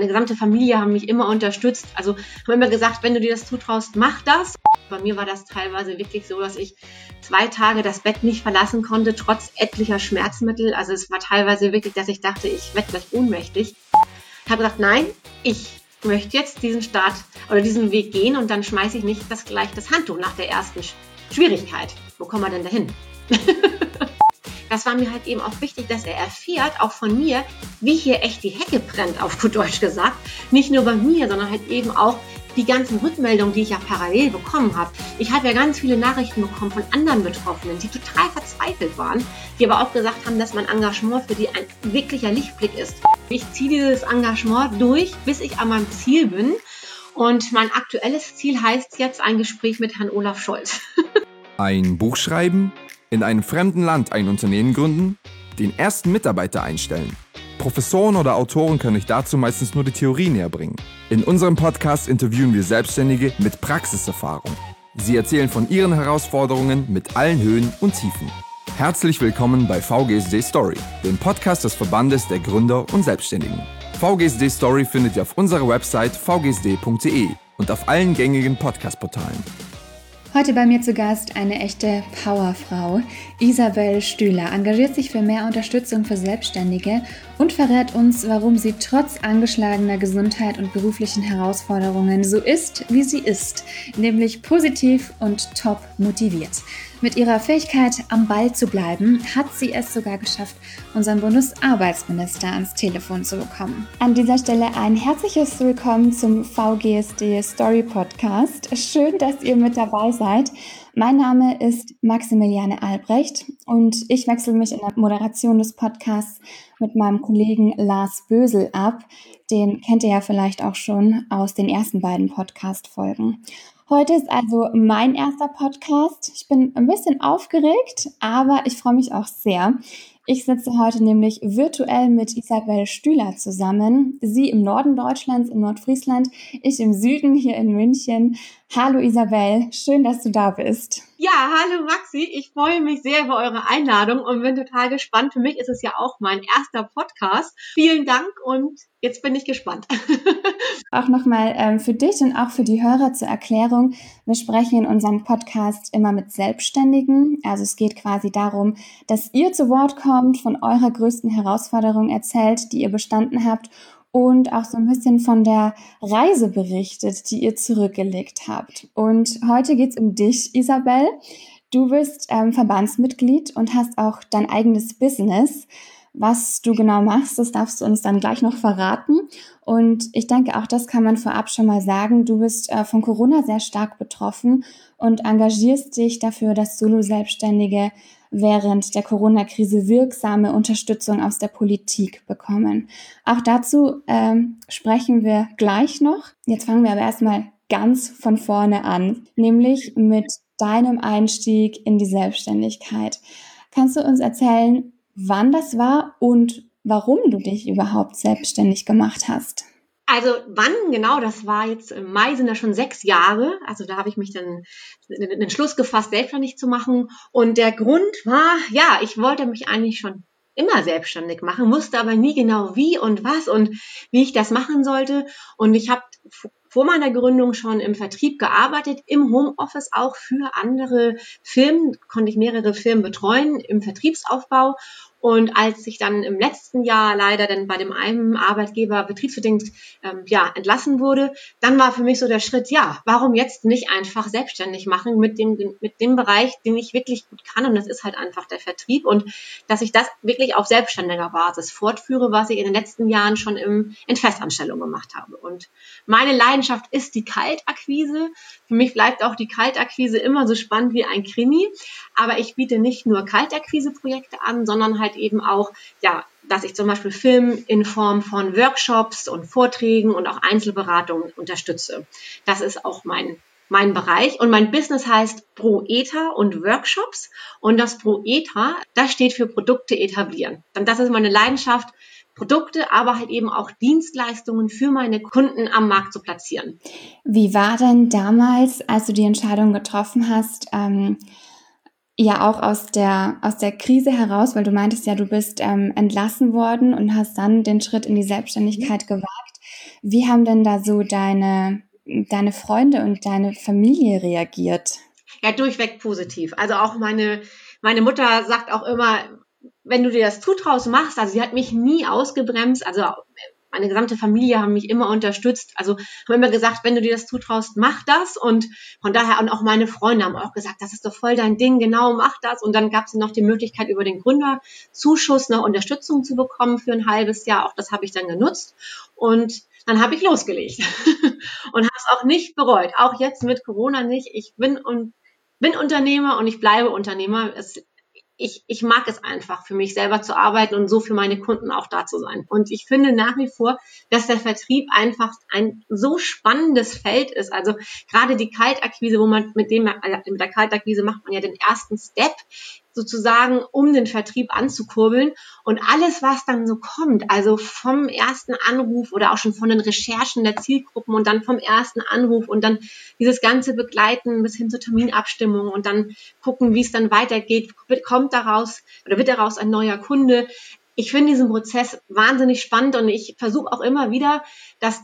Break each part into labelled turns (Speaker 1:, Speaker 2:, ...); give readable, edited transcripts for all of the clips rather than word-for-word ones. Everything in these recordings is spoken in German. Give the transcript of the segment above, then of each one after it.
Speaker 1: meine gesamte Familie haben mich immer unterstützt. Also haben immer gesagt, wenn du dir das zutraust, mach das. Bei mir war das teilweise wirklich so, dass ich 2 Tage das Bett nicht verlassen konnte, trotz etlicher Schmerzmittel. Also es war teilweise wirklich, dass ich dachte, ich werde gleich ohnmächtig. Ich habe gesagt, nein, ich möchte jetzt diesen Start oder diesen Weg gehen und dann schmeiße ich nicht gleich das Handtuch nach der ersten Schwierigkeit. Wo kommen wir denn dahin? Das war mir halt eben auch wichtig, dass er erfährt, auch von mir, wie hier echt die Hecke brennt, auf gut Deutsch gesagt. Nicht nur bei mir, sondern halt eben auch die ganzen Rückmeldungen, die ich ja parallel bekommen habe. Ich habe ja ganz viele Nachrichten bekommen von anderen Betroffenen, die total verzweifelt waren, die aber auch gesagt haben, dass mein Engagement für die ein wirklicher Lichtblick ist. Ich ziehe dieses Engagement durch, bis ich an meinem Ziel bin. Und mein aktuelles Ziel heißt jetzt ein Gespräch mit Herrn Olaf Scholz.
Speaker 2: Ein Buch schreiben, in einem fremden Land ein Unternehmen gründen, den ersten Mitarbeiter einstellen. Professoren oder Autoren können euch dazu meistens nur die Theorie näher bringen. In unserem Podcast interviewen wir Selbstständige mit Praxiserfahrung. Sie erzählen von ihren Herausforderungen mit allen Höhen und Tiefen. Herzlich willkommen bei VGSD Story, dem Podcast des Verbandes der Gründer und Selbstständigen. VGSD Story findet ihr auf unserer Website vgsd.de und auf allen gängigen Podcast-Portalen.
Speaker 3: Heute bei mir zu Gast eine echte Powerfrau. Isabel Stühler engagiert sich für mehr Unterstützung für Selbstständige und verrät uns, warum sie trotz angeschlagener Gesundheit und beruflichen Herausforderungen so ist, wie sie ist, nämlich positiv und top motiviert. Mit ihrer Fähigkeit, am Ball zu bleiben, hat sie es sogar geschafft, unseren Bundesarbeitsminister ans Telefon zu bekommen. An dieser Stelle ein herzliches Willkommen zum VGSD Story Podcast. Schön, dass ihr mit dabei seid. Mein Name ist Maximiliane Albrecht und ich wechsle mich in der Moderation des Podcasts mit meinem Kollegen Lars Bösel ab. Den kennt ihr ja vielleicht auch schon aus den ersten beiden Podcast-Folgen. Heute ist also mein erster Podcast. Ich bin ein bisschen aufgeregt, aber ich freue mich auch sehr. Ich sitze heute nämlich virtuell mit Isabel Stühler zusammen. Sie im Norden Deutschlands, in Nordfriesland, ich im Süden, hier in München. Hallo Isabel, schön, dass du da bist.
Speaker 1: Ja, hallo Maxi, ich freue mich sehr über eure Einladung und bin total gespannt. Für mich ist es ja auch mein erster Podcast. Vielen Dank und jetzt bin ich gespannt.
Speaker 3: Auch nochmal für dich und auch für die Hörer zur Erklärung. Wir sprechen in unserem Podcast immer mit Selbstständigen. Also es geht quasi darum, dass ihr zu Wort kommt, von eurer größten Herausforderung erzählt, die ihr bestanden habt und auch so ein bisschen von der Reise berichtet, die ihr zurückgelegt habt. Und heute geht's um dich, Isabel. Du bist Verbandsmitglied und hast auch dein eigenes Business. Was du genau machst, das darfst du uns dann gleich noch verraten. Und ich denke, auch das kann man vorab schon mal sagen. Du bist von Corona sehr stark betroffen und engagierst dich dafür, dass Solo-Selbstständige während der Corona-Krise wirksame Unterstützung aus der Politik bekommen. Auch dazu sprechen wir gleich noch. Jetzt fangen wir aber erstmal ganz von vorne an, nämlich mit deinem Einstieg in die Selbstständigkeit. Kannst du uns erzählen, wann das war und warum du dich überhaupt selbstständig gemacht hast?
Speaker 1: Also wann genau, das war jetzt im Mai, sind das schon 6 Jahre. Also da habe ich mich dann den Entschluss gefasst, selbstständig zu machen. Und der Grund war, ja, ich wollte mich eigentlich schon immer selbstständig machen, wusste aber nie genau wie und was und wie ich das machen sollte. Und ich habe vor meiner Gründung schon im Vertrieb gearbeitet, im Homeoffice auch für andere Firmen, konnte ich mehrere Firmen betreuen im Vertriebsaufbau. Und als ich dann im letzten Jahr leider dann bei dem einen Arbeitgeber betriebsbedingt entlassen wurde, dann war für mich so der Schritt, ja, warum jetzt nicht einfach selbstständig machen mit dem Bereich, den ich wirklich gut kann, und das ist halt einfach der Vertrieb, und dass ich das wirklich auf selbstständiger Basis fortführe, was ich in den letzten Jahren schon in Festanstellung gemacht habe. Und meine Leidenschaft ist die Kaltakquise. Für mich bleibt auch die Kaltakquise immer so spannend wie ein Krimi, aber ich biete nicht nur Kaltakquise-Projekte an, sondern halt eben auch, ja, dass ich zum Beispiel Film in Form von Workshops und Vorträgen und auch Einzelberatungen unterstütze. Das ist auch mein Bereich, und mein Business heißt Proeta und Workshops, und das Proeta, das steht für Produkte etablieren. Und das ist meine Leidenschaft, Produkte, aber halt eben auch Dienstleistungen für meine Kunden am Markt zu platzieren.
Speaker 3: Wie war denn damals, als du die Entscheidung getroffen hast, ja auch aus der Krise heraus, weil du meintest ja, du bist entlassen worden und hast dann den Schritt in die Selbstständigkeit gewagt. Wie haben denn da so deine Freunde und deine Familie reagiert?
Speaker 1: Ja, durchweg positiv. Also auch meine Mutter sagt auch immer, wenn du dir das zutraust, machst. Also sie hat mich nie ausgebremst. Also meine gesamte Familie haben mich immer unterstützt. Also haben immer gesagt, wenn du dir das zutraust, mach das. Und von daher, und auch meine Freunde haben auch gesagt, das ist doch voll dein Ding, genau, mach das. Und dann gab es noch die Möglichkeit, über den Gründerzuschuss noch Unterstützung zu bekommen für ein halbes Jahr. Auch das habe ich dann genutzt. Und dann habe ich losgelegt und habe es auch nicht bereut. Auch jetzt mit Corona nicht. Ich bin Unternehmer und ich bleibe Unternehmer. Ich mag es einfach, für mich selber zu arbeiten und so für meine Kunden auch da zu sein. Und ich finde nach wie vor, dass der Vertrieb einfach ein so spannendes Feld ist. Also gerade die Kaltakquise, mit der Kaltakquise macht man ja den ersten Step sozusagen, um den Vertrieb anzukurbeln. Und alles, was dann so kommt, also vom ersten Anruf oder auch schon von den Recherchen der Zielgruppen und dann vom ersten Anruf und dann dieses ganze Begleiten bis hin zur Terminabstimmung und dann gucken, wie es dann weitergeht, wird daraus ein neuer Kunde. Ich finde diesen Prozess wahnsinnig spannend und ich versuche auch immer wieder, dass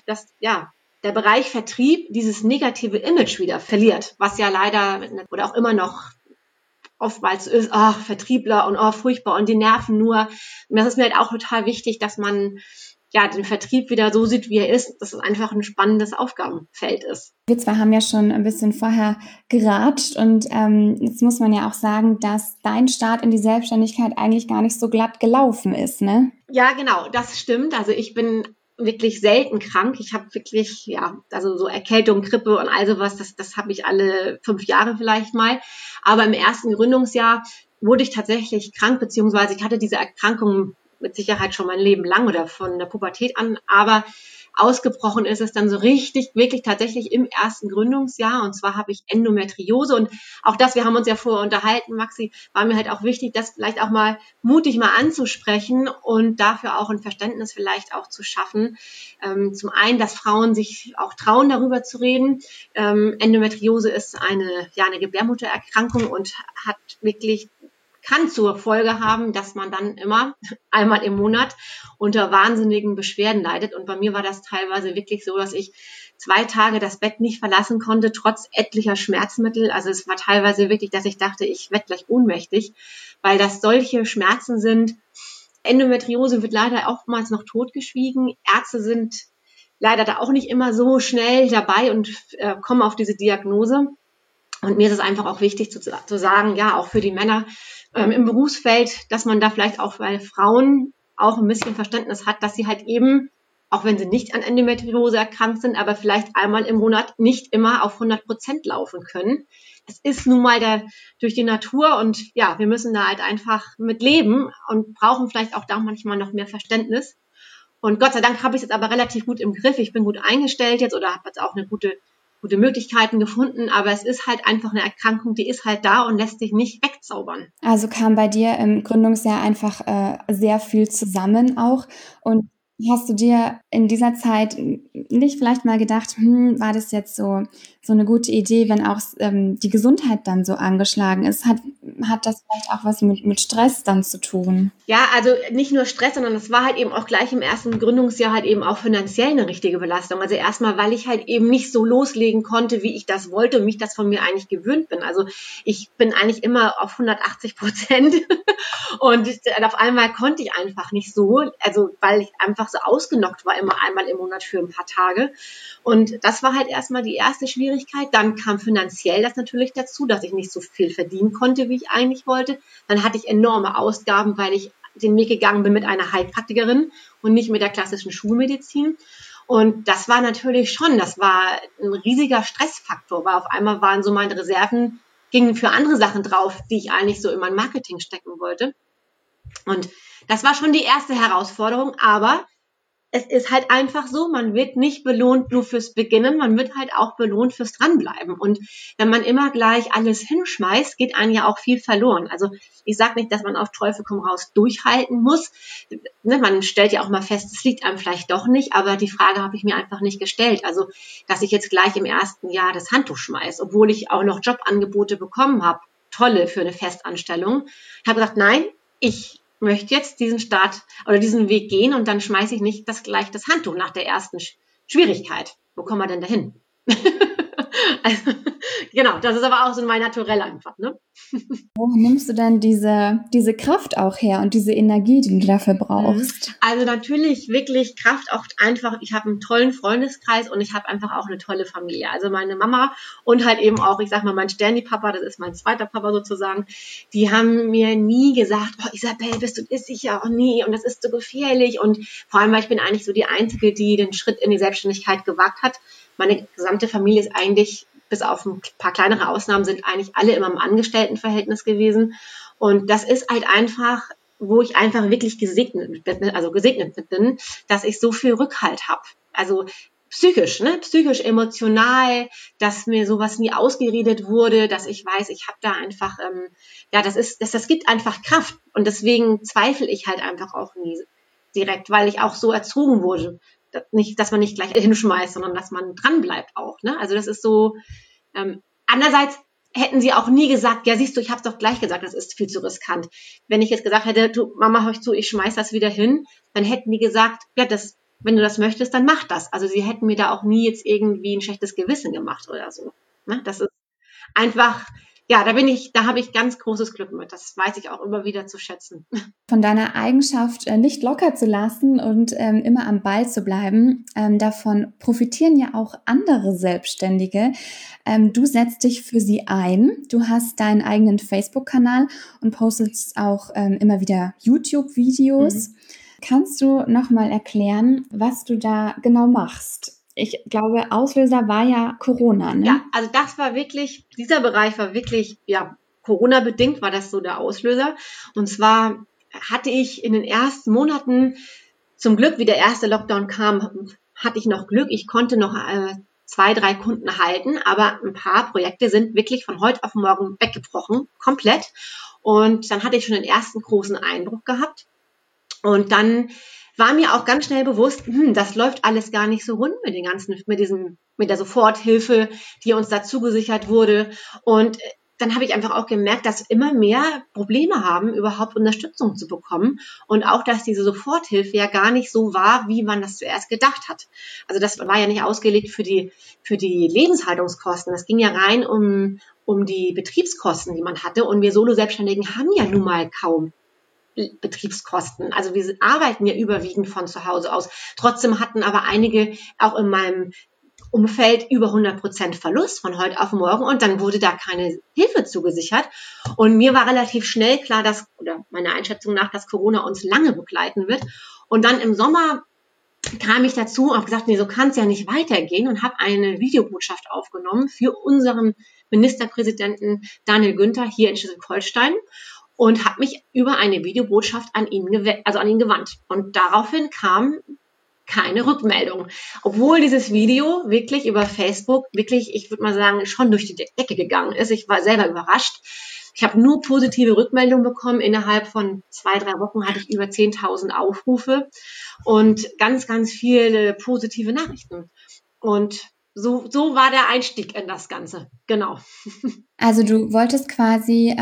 Speaker 1: der Bereich Vertrieb dieses negative Image wieder verliert, was ja leider oder auch immer noch oftmals ist, Vertriebler und furchtbar und die nerven nur. Und das ist mir halt auch total wichtig, dass man den Vertrieb wieder so sieht, wie er ist, dass es einfach ein spannendes Aufgabenfeld ist.
Speaker 3: Wir zwei haben ja schon ein bisschen vorher geratscht und jetzt muss man ja auch sagen, dass dein Start in die Selbstständigkeit eigentlich gar nicht so glatt gelaufen ist, ne?
Speaker 1: Ja, genau, das stimmt. Also ich bin wirklich selten krank. Ich habe wirklich, also so Erkältung, Grippe und all sowas, das habe ich alle 5 Jahre vielleicht mal. Aber im ersten Gründungsjahr wurde ich tatsächlich krank, beziehungsweise ich hatte diese Erkrankung mit Sicherheit schon mein Leben lang oder von der Pubertät an, aber ausgebrochen ist es dann so richtig, wirklich tatsächlich im ersten Gründungsjahr. Und zwar habe ich Endometriose. Und auch das, wir haben uns ja vorher unterhalten, Maxi, war mir halt auch wichtig, das vielleicht auch mal mutig mal anzusprechen und dafür auch ein Verständnis vielleicht auch zu schaffen. Zum einen, dass Frauen sich auch trauen, darüber zu reden. Endometriose ist eine Gebärmuttererkrankung und kann zur Folge haben, dass man dann immer einmal im Monat unter wahnsinnigen Beschwerden leidet. Und bei mir war das teilweise wirklich so, dass ich 2 Tage das Bett nicht verlassen konnte, trotz etlicher Schmerzmittel. Also es war teilweise wirklich, dass ich dachte, ich werde gleich ohnmächtig, weil das solche Schmerzen sind. Endometriose wird leider oftmals noch totgeschwiegen. Ärzte sind leider da auch nicht immer so schnell dabei und kommen auf diese Diagnose. Und mir ist es einfach auch wichtig zu sagen, ja, auch für die Männer im Berufsfeld, dass man da vielleicht auch bei Frauen auch ein bisschen Verständnis hat, dass sie halt eben, auch wenn sie nicht an Endometriose erkrankt sind, aber vielleicht einmal im Monat nicht immer auf 100% laufen können. Es ist nun mal durch die Natur und ja, wir müssen da halt einfach mit leben und brauchen vielleicht auch da manchmal noch mehr Verständnis. Und Gott sei Dank habe ich es jetzt aber relativ gut im Griff. Ich bin gut eingestellt jetzt oder habe jetzt auch eine gute Möglichkeiten gefunden, aber es ist halt einfach eine Erkrankung, die ist halt da und lässt sich nicht wegzaubern.
Speaker 3: Also kam bei dir im Gründungsjahr einfach sehr viel zusammen auch. Und hast du dir in dieser Zeit nicht vielleicht mal gedacht, war das jetzt so eine gute Idee, wenn auch die Gesundheit dann so angeschlagen ist? Hat das vielleicht auch was mit Stress dann zu tun?
Speaker 1: Ja, also nicht nur Stress, sondern es war halt eben auch gleich im ersten Gründungsjahr halt eben auch finanziell eine richtige Belastung. Also erstmal, weil ich halt eben nicht so loslegen konnte, wie ich das wollte und mich das von mir eigentlich gewöhnt bin. Also ich bin eigentlich immer auf 180% und auf einmal konnte ich einfach nicht so, also weil ich einfach so ausgenockt war, immer einmal im Monat für ein paar Tage. Und das war halt erstmal die erste Schwierigkeit. Dann kam finanziell das natürlich dazu, dass ich nicht so viel verdienen konnte, wie ich eigentlich wollte. Dann hatte ich enorme Ausgaben, weil ich den Weg gegangen bin mit einer Heilpraktikerin und nicht mit der klassischen Schulmedizin. Und das war natürlich das war ein riesiger Stressfaktor, weil auf einmal waren so meine Reserven, gingen für andere Sachen drauf, die ich eigentlich so in mein Marketing stecken wollte. Und das war schon die erste Herausforderung, aber es ist halt einfach so, man wird nicht belohnt nur fürs Beginnen, man wird halt auch belohnt fürs Dranbleiben. Und wenn man immer gleich alles hinschmeißt, geht einem ja auch viel verloren. Also ich sage nicht, dass man auf Teufel komm raus durchhalten muss. Man stellt ja auch mal fest, es liegt einem vielleicht doch nicht, aber die Frage habe ich mir einfach nicht gestellt. Also, dass ich jetzt gleich im ersten Jahr das Handtuch schmeiße, obwohl ich auch noch Jobangebote bekommen habe, tolle für eine Festanstellung. Ich habe gesagt, nein, ich möchte jetzt diesen Start oder diesen Weg gehen und dann schmeiße ich nicht gleich das Handtuch nach der ersten Schwierigkeit. Wo kommen wir denn dahin? Also, genau, das ist aber auch so mein Naturell einfach, ne?
Speaker 3: Wo nimmst du dann diese Kraft auch her und diese Energie, die du dafür brauchst?
Speaker 1: Also natürlich wirklich Kraft auch einfach, ich habe einen tollen Freundeskreis und ich habe einfach auch eine tolle Familie. Also meine Mama und halt eben auch, ich sag mal, mein Sterni-Papa, das ist mein zweiter Papa sozusagen, die haben mir nie gesagt, oh Isabel, bist du das sicher? Oh nee, und das ist so gefährlich. Und vor allem, weil ich bin eigentlich so die Einzige, die den Schritt in die Selbstständigkeit gewagt hat. Meine gesamte Familie ist eigentlich, bis auf ein paar kleinere Ausnahmen, sind eigentlich alle immer im Angestelltenverhältnis gewesen. Und das ist halt einfach, wo ich einfach wirklich gesegnet bin, dass ich so viel Rückhalt habe. Also psychisch, emotional, dass mir sowas nie ausgeredet wurde, dass ich weiß, ich habe da einfach, das gibt einfach Kraft. Und deswegen zweifle ich halt einfach auch nie direkt, weil ich auch so erzogen wurde. Nicht, dass man nicht gleich hinschmeißt, sondern dass man dran bleibt auch. Ne? Also das ist so. Andererseits hätten sie auch nie gesagt, ja siehst du, ich habe es doch gleich gesagt, das ist viel zu riskant. Wenn ich jetzt gesagt hätte, du Mama, hör ich zu, ich schmeiß das wieder hin, dann hätten die gesagt, ja, wenn du das möchtest, dann mach das. Also sie hätten mir da auch nie jetzt irgendwie ein schlechtes Gewissen gemacht oder so. Ne? Das ist einfach, ja, da habe ich ganz großes Glück mit. Das weiß ich auch immer wieder zu schätzen.
Speaker 3: Von deiner Eigenschaft, nicht locker zu lassen und immer am Ball zu bleiben, davon profitieren ja auch andere Selbstständige. Du setzt dich für sie ein. Du hast deinen eigenen Facebook-Kanal und postest auch immer wieder YouTube-Videos. Kannst du nochmal erklären, was du da genau machst? Ich glaube, Auslöser war ja Corona, ne?
Speaker 1: Ja, also dieser Bereich war wirklich, ja, Corona-bedingt war das so der Auslöser. Und zwar hatte ich in den ersten Monaten, zum Glück, wie der erste Lockdown kam, hatte ich noch Glück. Ich konnte noch 2, 3 Kunden halten, aber ein paar Projekte sind wirklich von heute auf morgen weggebrochen, komplett. Und dann hatte ich schon den ersten großen Einbruch gehabt. Und dann war mir auch ganz schnell bewusst, das läuft alles gar nicht so rund mit der Soforthilfe, die uns da zugesichert wurde. Und dann habe ich einfach auch gemerkt, dass immer mehr Probleme haben, überhaupt Unterstützung zu bekommen. Und auch, dass diese Soforthilfe ja gar nicht so war, wie man das zuerst gedacht hat. Also das war ja nicht ausgelegt für die Lebenshaltungskosten. Das ging ja rein um die Betriebskosten, die man hatte. Und wir Solo-Selbstständigen haben ja nun mal kaum Betriebskosten. Also wir arbeiten ja überwiegend von zu Hause aus. Trotzdem hatten aber einige auch in meinem Umfeld über 100% Verlust von heute auf morgen und dann wurde da keine Hilfe zugesichert. Und mir war relativ schnell klar, oder meiner Einschätzung nach, dass Corona uns lange begleiten wird. Und dann im Sommer kam ich dazu und habe gesagt, nee, so kann es ja nicht weitergehen und habe eine Videobotschaft aufgenommen für unseren Ministerpräsidenten Daniel Günther hier in Schleswig-Holstein und habe mich über eine Videobotschaft an ihn gewandt. Und daraufhin kam keine Rückmeldung. Obwohl dieses Video wirklich über Facebook ich würde mal sagen, schon durch die Decke gegangen ist. Ich war selber überrascht. Ich habe nur positive Rückmeldungen bekommen. Innerhalb von 2, 3 Wochen hatte ich über 10.000 Aufrufe und ganz, ganz viele positive Nachrichten. Und so war der Einstieg in das Ganze. Genau.
Speaker 3: Also du wolltest quasi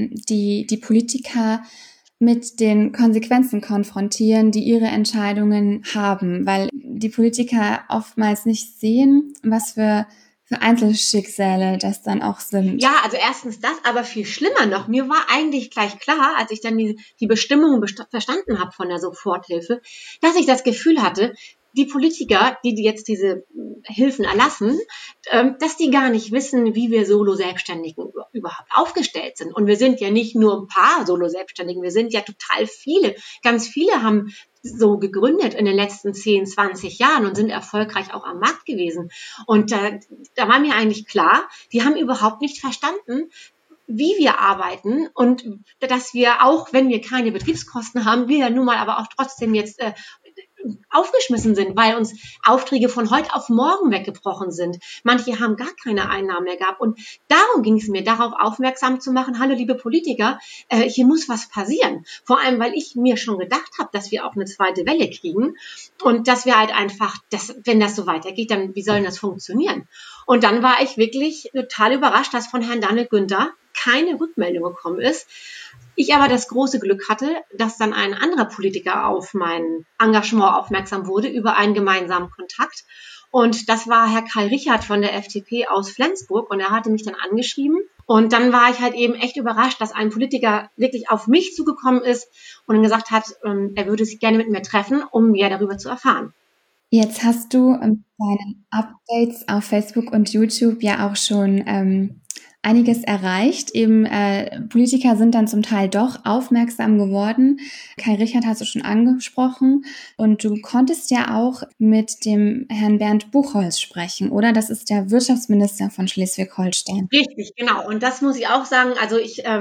Speaker 3: die Politiker mit den Konsequenzen konfrontieren, die ihre Entscheidungen haben, weil die Politiker oftmals nicht sehen, was für Einzelschicksale das dann auch sind.
Speaker 1: Ja, also erstens das, aber viel schlimmer noch. Mir war eigentlich gleich klar, als ich dann die Bestimmungen verstanden habe von der Soforthilfe, dass ich das Gefühl hatte, die Politiker, die jetzt diese Hilfen erlassen, dass die gar nicht wissen, wie wir Solo-Selbstständigen überhaupt aufgestellt sind. Und wir sind ja nicht nur ein paar Solo-Selbstständigen, wir sind ja total viele. Ganz viele haben so gegründet in den letzten 10, 20 Jahren und sind erfolgreich auch am Markt gewesen. Und da war mir eigentlich klar, die haben überhaupt nicht verstanden, wie wir arbeiten und dass wir auch, wenn wir keine Betriebskosten haben, wir ja nun mal aber auch trotzdem jetzt aufgeschmissen sind, weil uns Aufträge von heute auf morgen weggebrochen sind. Manche haben gar keine Einnahmen mehr gehabt. Und darum ging es mir, darauf aufmerksam zu machen, hallo liebe Politiker, hier muss was passieren. Vor allem, weil ich mir schon gedacht habe, dass wir auch eine zweite Welle kriegen und dass wir halt einfach, wenn das so weitergeht, dann wie soll das funktionieren? Und dann war ich wirklich total überrascht, dass von Herrn Daniel Günther keine Rückmeldung gekommen ist. Ich aber das große Glück hatte, dass dann ein anderer Politiker auf mein Engagement aufmerksam wurde über einen gemeinsamen Kontakt. Und das war Herr Kai Richard von der FDP aus Flensburg. Und er hatte mich dann angeschrieben. Und dann war ich halt eben echt überrascht, dass ein Politiker wirklich auf mich zugekommen ist und dann gesagt hat, er würde sich gerne mit mir treffen, um mehr darüber zu erfahren.
Speaker 3: Jetzt hast du mit deinen Updates auf Facebook und YouTube ja auch schon einiges erreicht. Eben Politiker sind dann zum Teil doch aufmerksam geworden. Kai Richard hast du schon angesprochen. Und du konntest ja auch mit dem Herrn Bernd Buchholz sprechen, oder? Das ist der Wirtschaftsminister von Schleswig-Holstein.
Speaker 1: Richtig, genau. Und das muss ich auch sagen. Also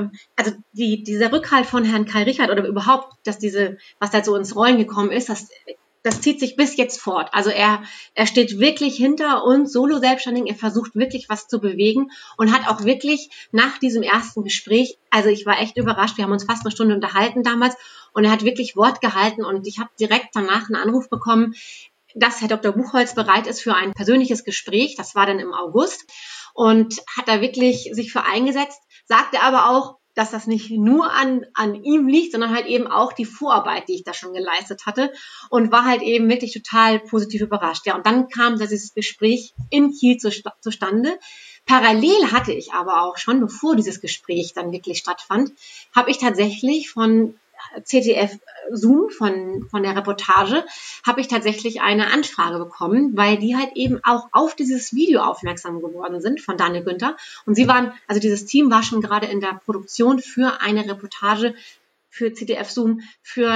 Speaker 1: dieser Rückhalt von Herrn Kai Richard oder überhaupt, dass was da so ins Rollen gekommen ist, das zieht sich bis jetzt fort. Also er steht wirklich hinter uns Solo-Selbstständigen. Er versucht wirklich was zu bewegen und hat auch wirklich nach diesem ersten Gespräch, also ich war echt überrascht, wir haben uns fast eine Stunde unterhalten damals und er hat wirklich Wort gehalten und ich habe direkt danach einen Anruf bekommen, dass Herr Dr. Buchholz bereit ist für ein persönliches Gespräch. Das war dann im August und hat da wirklich sich für eingesetzt, sagte aber auch, dass das nicht nur an ihm liegt, sondern halt eben auch die Vorarbeit, die ich da schon geleistet hatte und war halt eben wirklich total positiv überrascht. Ja, und dann kam dieses Gespräch in Kiel zustande. Parallel hatte ich aber auch schon, bevor dieses Gespräch dann wirklich stattfand, habe ich tatsächlich von ZDF Zoom, von der Reportage, habe ich tatsächlich eine Anfrage bekommen, weil die halt eben auch auf dieses Video aufmerksam geworden sind von Daniel Günther. Und dieses Team war schon gerade in der Produktion für eine Reportage für ZDF Zoom, für,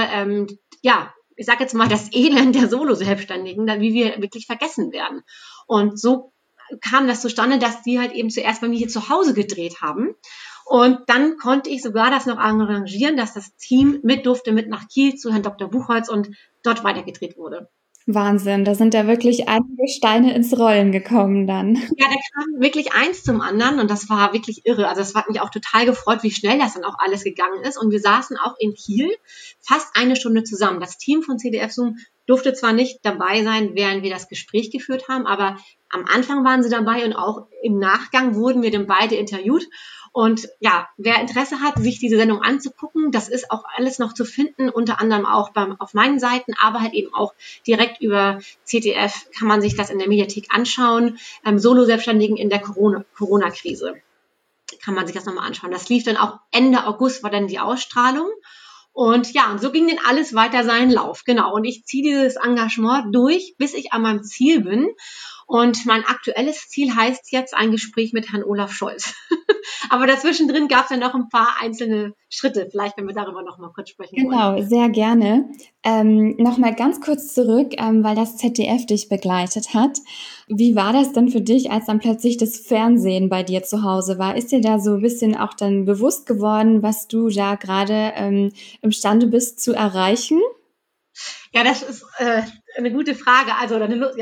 Speaker 1: ich sage jetzt mal, das Elend der Solo-Selbstständigen, wie wir wirklich vergessen werden. Und so kam das zustande, dass die halt eben zuerst bei mir hier zu Hause gedreht haben. Und dann konnte ich sogar das noch arrangieren, dass das Team mit nach Kiel zu Herrn Dr. Buchholz und dort weitergedreht wurde.
Speaker 3: Wahnsinn, da sind ja wirklich einige Steine ins Rollen gekommen dann.
Speaker 1: Ja, da kam wirklich eins zum anderen und das war wirklich irre. Also es hat mich auch total gefreut, wie schnell das dann auch alles gegangen ist. Und wir saßen auch in Kiel fast eine Stunde zusammen. Das Team von CDF Zoom durfte zwar nicht dabei sein, während wir das Gespräch geführt haben, aber am Anfang waren sie dabei und auch im Nachgang wurden wir dann beide interviewt. Und ja, wer Interesse hat, sich diese Sendung anzugucken, das ist auch alles noch zu finden, unter anderem auch auf meinen Seiten, aber halt eben auch direkt über ZDF kann man sich das in der Mediathek anschauen. Solo-Selbstständigen in der Corona-Krise kann man sich das nochmal anschauen. Das lief dann auch Ende August, war dann die Ausstrahlung. Und ja, und so ging dann alles weiter seinen Lauf. Genau. Und ich ziehe dieses Engagement durch, bis ich an meinem Ziel bin. Und mein aktuelles Ziel heißt jetzt ein Gespräch mit Herrn Olaf Scholz. Aber dazwischendrin gab es ja noch ein paar einzelne Schritte. Vielleicht können wir darüber noch mal kurz sprechen.
Speaker 3: Genau, sehr gerne. Noch mal ganz kurz zurück, weil das ZDF dich begleitet hat. Wie war das denn für dich, als dann plötzlich das Fernsehen bei dir zu Hause war? Ist dir da so ein bisschen auch dann bewusst geworden, was du da gerade imstande bist zu erreichen?
Speaker 1: Ja, das ist eine gute Frage. Also,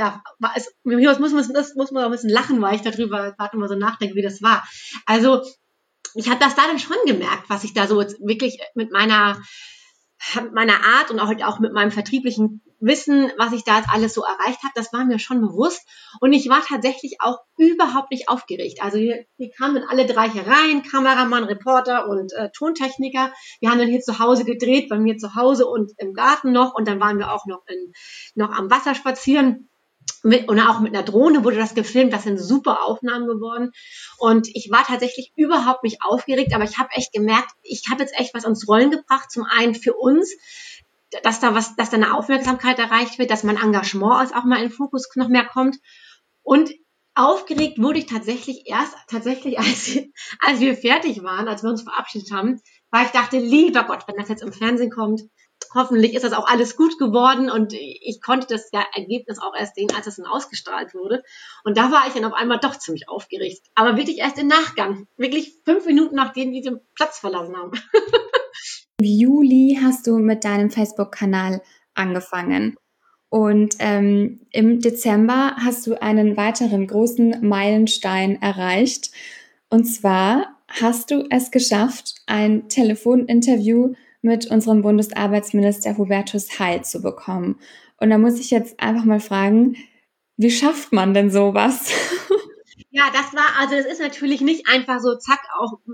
Speaker 1: muss man auch ein bisschen lachen, weil ich darüber gerade immer so nachdenke, wie das war. Also, ich habe das da dann schon gemerkt, was ich da so jetzt wirklich mit meiner Art und auch mit meinem vertrieblichen Wissen, was ich da jetzt alles so erreicht habe, das war mir schon bewusst. Und ich war tatsächlich auch überhaupt nicht aufgeregt. Also hier kamen dann alle drei hier rein, Kameramann, Reporter und Tontechniker. Wir haben dann hier zu Hause gedreht, bei mir zu Hause und im Garten noch. Und dann waren wir auch noch am Wasser spazieren. Und auch mit einer Drohne wurde das gefilmt. Das sind super Aufnahmen geworden. Und ich war tatsächlich überhaupt nicht aufgeregt, aber ich habe echt gemerkt, ich habe jetzt echt was ins Rollen gebracht. Zum einen für uns, dass da eine Aufmerksamkeit erreicht wird, dass mein Engagement auch mal in den Fokus noch mehr kommt. Und aufgeregt wurde ich tatsächlich erst, als wir fertig waren, als wir uns verabschiedet haben, weil ich dachte, lieber Gott, wenn das jetzt im Fernsehen kommt, hoffentlich ist das auch alles gut geworden und ich konnte das Ergebnis auch erst sehen, als es dann ausgestrahlt wurde. Und da war ich dann auf einmal doch ziemlich aufgeregt. Aber wirklich erst im Nachgang. Wirklich 5 Minuten, nachdem wir den Platz verlassen haben.
Speaker 3: Im Juli hast du mit deinem Facebook-Kanal angefangen. Und im Dezember hast du einen weiteren großen Meilenstein erreicht. Und zwar hast du es geschafft, ein Telefoninterview mit unserem Bundesarbeitsminister Hubertus Heil zu bekommen. Und da muss ich jetzt einfach mal fragen, wie schafft man denn sowas?
Speaker 1: Ja, das ist natürlich nicht einfach so, zack, auch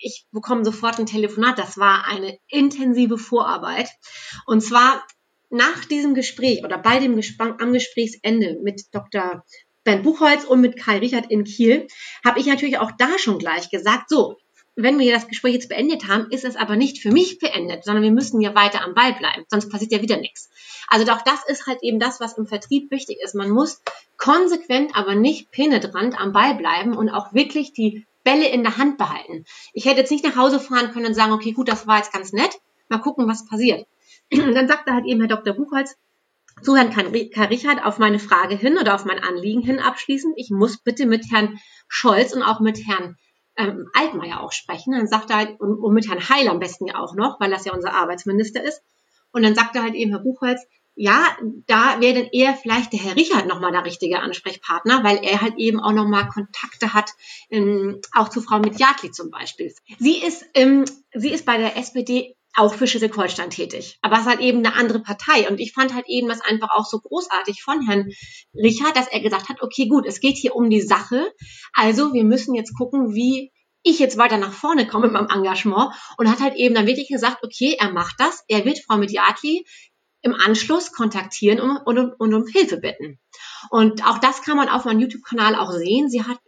Speaker 1: ich bekomme sofort ein Telefonat. Das war eine intensive Vorarbeit. Und zwar nach diesem Gespräch oder am Gesprächsende mit Dr. Bernd Buchholz und mit Kai Richard in Kiel, habe ich natürlich auch da schon gleich gesagt, so, wenn wir das Gespräch jetzt beendet haben, ist es aber nicht für mich beendet, sondern wir müssen ja weiter am Ball bleiben, sonst passiert ja wieder nichts. Also auch das ist halt eben das, was im Vertrieb wichtig ist. Man muss konsequent, aber nicht penetrant am Ball bleiben und auch wirklich die Bälle in der Hand behalten. Ich hätte jetzt nicht nach Hause fahren können und sagen, okay, gut, das war jetzt ganz nett, mal gucken, was passiert. Und dann sagte halt eben Herr Dr. Buchholz zu Herrn Kai Richard auf meine Frage hin oder auf mein Anliegen hin abschließend, ich muss bitte mit Herrn Scholz und auch mit Herrn Altmaier auch sprechen. Dann sagt er halt, und mit Herrn Heil am besten ja auch noch, weil das ja unser Arbeitsminister ist. Und dann sagt er halt eben Herr Buchholz, ja, da wäre dann eher vielleicht der Herr Richard nochmal der richtige Ansprechpartner, weil er halt eben auch nochmal Kontakte hat, auch zu Frau Medjatli zum Beispiel. Sie ist bei der SPD auch für Schleswig-Holstein tätig. Aber es ist halt eben eine andere Partei. Und ich fand halt eben das einfach auch so großartig von Herrn Richard, dass er gesagt hat, okay, gut, es geht hier um die Sache. Also wir müssen jetzt gucken, wie ich jetzt weiter nach vorne komme mit meinem Engagement. Und hat halt eben dann wirklich gesagt, okay, er macht das. Er wird Frau Medjatli im Anschluss kontaktieren und um Hilfe bitten. Und auch das kann man auf meinem YouTube-Kanal auch sehen.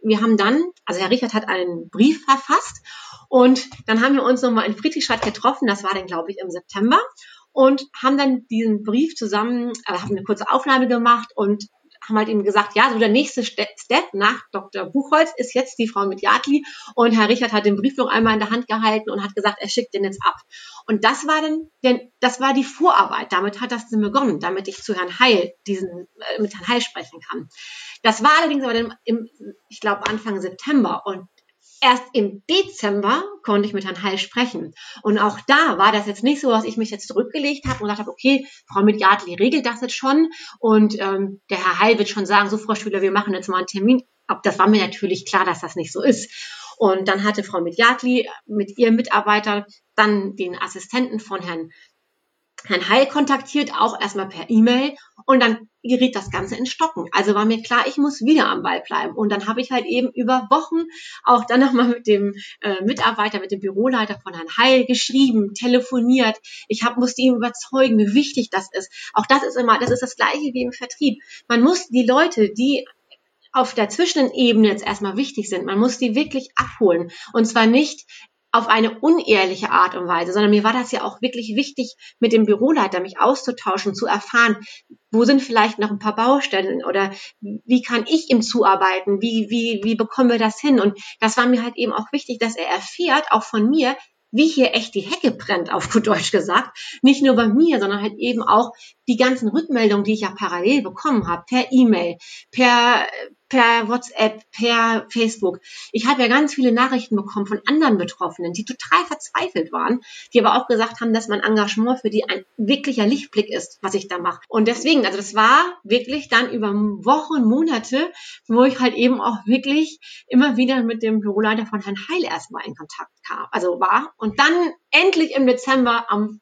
Speaker 1: Herr Richard hat einen Brief verfasst und dann haben wir uns nochmal in Friedrichstadt getroffen, das war dann, glaube ich, im September und haben dann diesen Brief zusammen, haben eine kurze Aufnahme gemacht und haben halt ihm gesagt, ja, so der nächste Step nach Dr. Buchholz ist jetzt die Frau Medjatli und Herr Richard hat den Brief noch einmal in der Hand gehalten und hat gesagt, er schickt den jetzt ab. Und das war die Vorarbeit, damit hat das dann begonnen, damit ich zu Herrn Heil, mit Herrn Heil sprechen kann. Das war allerdings aber dann ich glaube Anfang September und erst im Dezember konnte ich mit Herrn Heil sprechen. Und auch da war das jetzt nicht so, dass ich mich jetzt zurückgelegt habe und gesagt habe, okay, Frau Medjatli regelt das jetzt schon und der Herr Heil wird schon sagen, so Frau Stühler, wir machen jetzt mal einen Termin. Aber das war mir natürlich klar, dass das nicht so ist. Und dann hatte Frau Medjatli mit ihrem Mitarbeiter dann den Assistenten von Herrn Heil kontaktiert, auch erstmal per E-Mail und dann geriet das Ganze in Stocken. Also war mir klar, ich muss wieder am Ball bleiben. Und dann habe ich halt eben über Wochen auch dann nochmal mit dem Mitarbeiter, mit dem Büroleiter von Herrn Heil geschrieben, telefoniert. Musste ihn überzeugen, wie wichtig das ist. Auch das ist das Gleiche wie im Vertrieb. Man muss die Leute, die auf der Zwischenebene jetzt erstmal wichtig sind, man muss die wirklich abholen. Und zwar nicht auf eine unehrliche Art und Weise, sondern mir war das ja auch wirklich wichtig, mit dem Büroleiter mich auszutauschen, zu erfahren, wo sind vielleicht noch ein paar Baustellen oder wie kann ich ihm zuarbeiten, wie bekommen wir das hin? Und das war mir halt eben auch wichtig, dass er erfährt, auch von mir, wie hier echt die Hecke brennt, auf gut Deutsch gesagt. Nicht nur bei mir, sondern halt eben auch die ganzen Rückmeldungen, die ich ja parallel bekommen habe, per E-Mail, per WhatsApp, per Facebook. Ich habe ja ganz viele Nachrichten bekommen von anderen Betroffenen, die total verzweifelt waren, die aber auch gesagt haben, dass mein Engagement für die ein wirklicher Lichtblick ist, was ich da mache. Und deswegen, also das war wirklich dann über Wochen, Monate, wo ich halt eben auch wirklich immer wieder mit dem Büroleiter von Herrn Heil erstmal in Kontakt kam, also war. Und dann endlich im Dezember, am